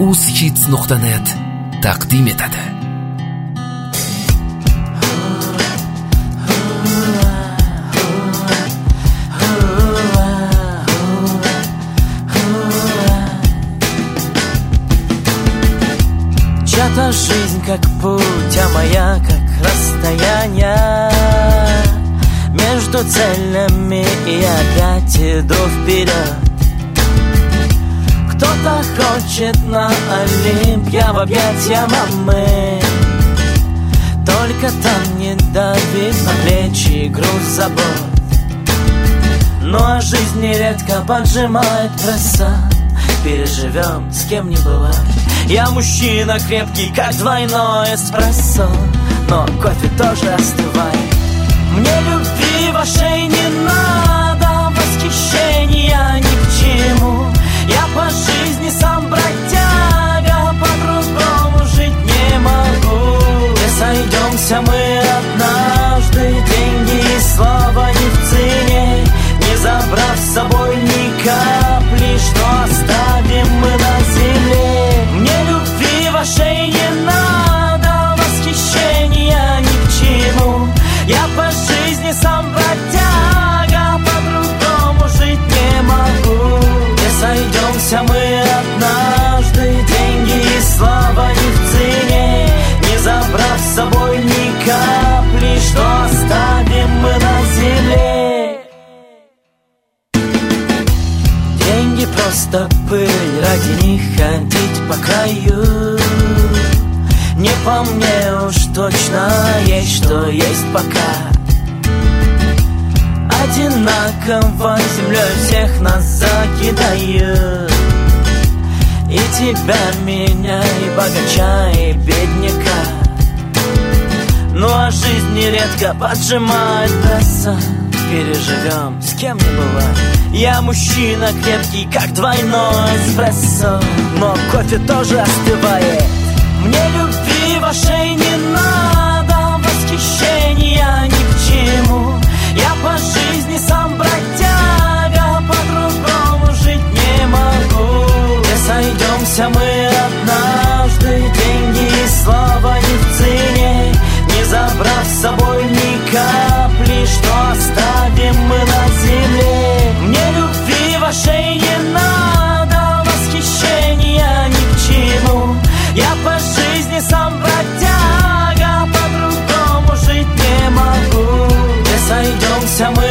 uz-hits.net taqdim etadi. Чья-то жизнь как путь, а моя как расстояние между целями, и опять иду вперед. Кто-то хочет на Олимп, я в объятия мамы. Только там не давит на плечи груз забот. Ну а жизнь нередко поджимает пресса. Переживем, с кем не бывает. Я мужчина крепкий, как двойной эспрессо, но кофе тоже остывает. Мне любви вашей не надо, восхищения ни к чему. Я по жизни сам бродяга, по-другому жить не могу. Не сойдемся мы однажды, деньги и слава не в цене. Не забрав с собой ни капли, что оставим мы на земле. Мне любви вашей не надо, восхищения ни к чему. Я по жизни сам бродяга, по-другому жить не могу. Не сойдемся мы однажды, деньги и слава не в цене. Не забрав с собой ни капли, что оставим мы на земле. Деньги просто пыль, ради них ходить по краю. Не по мне уж точно, есть что есть пока. Одинаково землей всех нас закидают. И тебя, меня, и богача, и бедняка. Ну а жизнь нередко поджимает пресса. Переживем, с кем не бывает. Я мужчина крепкий, как двойной эспрессо, но кофе тоже остывает. Мне любви вашей не надо, восхищения ни к чему. Я по жизни сам бродяга, по-другому жить не могу. Не сойдемся мы однажды, деньги и слава не в цене. Не забрав с собой ни капли, что оставим мы на земле. Мне любви вашей не надо, восхищения ни к чему. Я по жизни сам бродяга, по-другому жить не могу. Не сойдемся мы